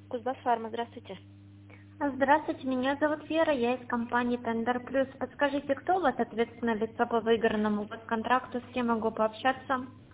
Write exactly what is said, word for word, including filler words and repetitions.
Кузбассфарма, здравствуйте. Здравствуйте, меня зовут Вера, я из компании Тендер Плюс. Подскажите, кто у вас ответственное лицо по выигранному контракту, с кем могу пообщаться?